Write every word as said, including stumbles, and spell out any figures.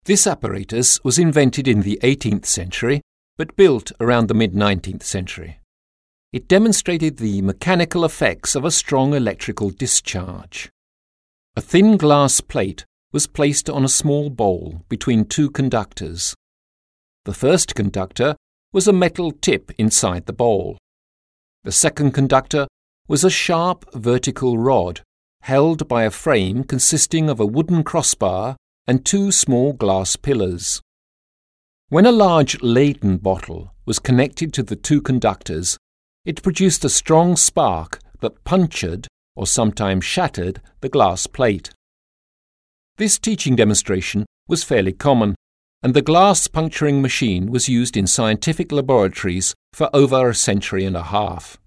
This apparatus was invented in the eighteenth century, but built around the mid-nineteenth century. It demonstrated the mechanical effects of a strong electrical discharge. A thin glass plate was placed on a small bowl between two conductors. The first conductor was a metal tip inside the bowl. The second conductor was a sharp vertical rod held by a frame consisting of a wooden crossbar and two small glass pillars. When a large Leyden bottle was connected to the two conductors, it produced a strong spark that punctured, or sometimes shattered, the glass plate. This teaching demonstration was fairly common, and the glass puncturing machine was used in scientific laboratories for over a century and a half.